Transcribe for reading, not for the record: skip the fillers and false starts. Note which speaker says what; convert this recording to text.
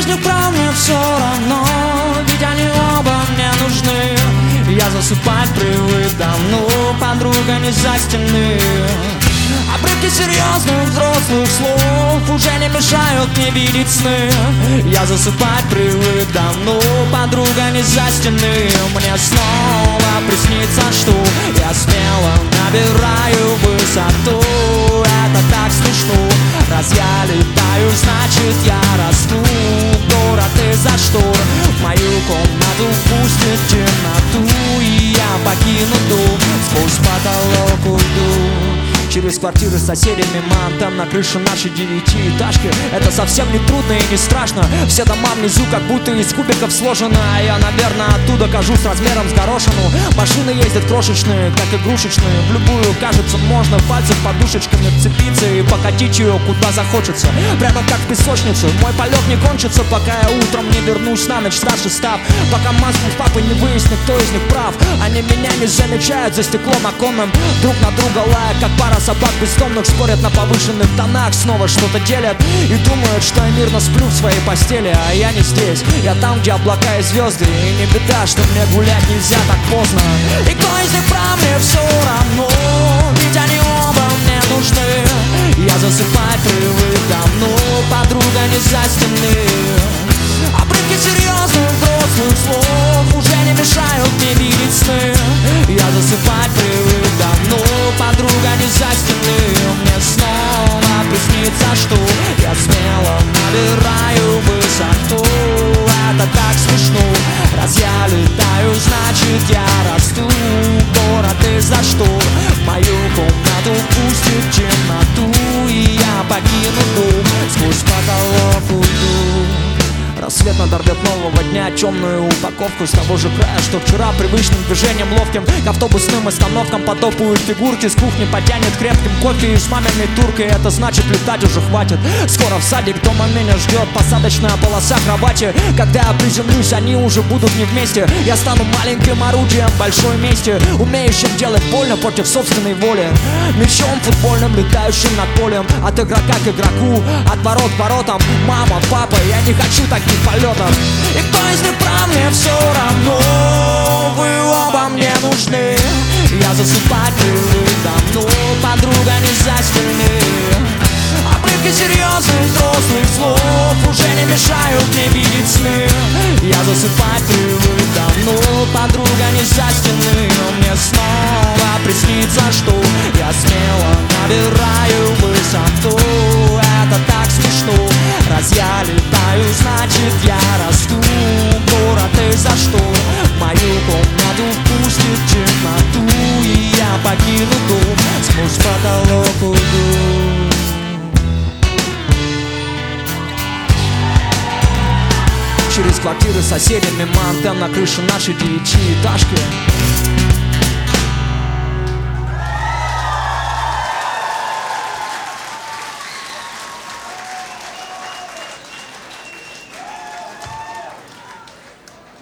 Speaker 1: из них прав, мне все равно, ведь они оба мне нужны. Я засыпать привык давно, подруга не за стены. Обрывки серьезных взрослых слов уже не мешают мне видеть сны. Я засыпать привык давно, подруга не за стены. Мне снова приснится, что я смело набираю высоту. Это так смешно, раз я летаю, значит я расту. Город из-за штор в мою комнату впустит темноту, и я покину дом, сквозь потолок уйду. Через квартиры с соседями, антенн на крыше нашей девятиэтажки. Это совсем не трудно и не страшно. Все дома внизу как будто из кубиков сложено. А я, наверное, оттуда кажусь размером с горошину. Машины ездят крошечные, как игрушечные. В любую, кажется, можно пальцем подушечками вцепиться и покатить ее куда захочется. Прямо как в песочницу. Мой полет не кончится, пока я утром не вернусь на ночь старше став. Пока мама с папой не выяснит, кто из них прав. Они меня не замечают за стеклом оконным, друг на друга лая, как пара собак бестомных, спорят на повышенных тонах, снова что-то делят и думают, что я мирно сплю в своей постели. А я не здесь, я там, где облака и звезды. И не беда, что мне гулять нельзя так поздно. И кто из них прав, мне все равно, ведь они оба мне нужны. Я засыпать привык давно, подруга не за стены. Обрывки серьезных взрослых слов уже не мешают мне видеть сны. Я засыпать привык давно, подруга не за стены. Мне снова приснится, что я смело набираю высоту. Это так смешно, раз я летаю, значит я расту. Город из-за штор в мою комнату пустит темноту, и я покину дом, сквозь потолок уйду. Рассвет надорвет нового дня темную упаковку с того же края, что вчера. Привычным движением ловким к автобусным остановкам потопают фигурки. С кухни потянет крепким кофе и с маминой туркой. Это значит, летать уже хватит. Скоро в садик, дома меня ждет посадочная полоса кровати. Когда я приземлюсь, они уже будут не вместе. Я стану маленьким орудием в большой мести, умеющим делать больно против собственной воли. Мячом футбольным, летающим над полем. От игрока к игроку, от ворот к воротам. Мама, папа, я не хочу таких полетов. И кто из них прав, мне все равно, вы оба мне нужны. Я засыпать привык давно, подруга не за стены. Обрывки серьезных взрослых слов уже не мешают мне видеть сны. Я засыпать привык давно, подруга не за стены. Но мне снова приснится, что я смело набираю высоту. Это так смешно, раз я летаю, значит я расту. Город из-за штор в мою комнату впустит темноту, и я покину дом, сквозь потолок уйду. Через квартиры с соседями, антенн на крыше нашей девятиэтажки.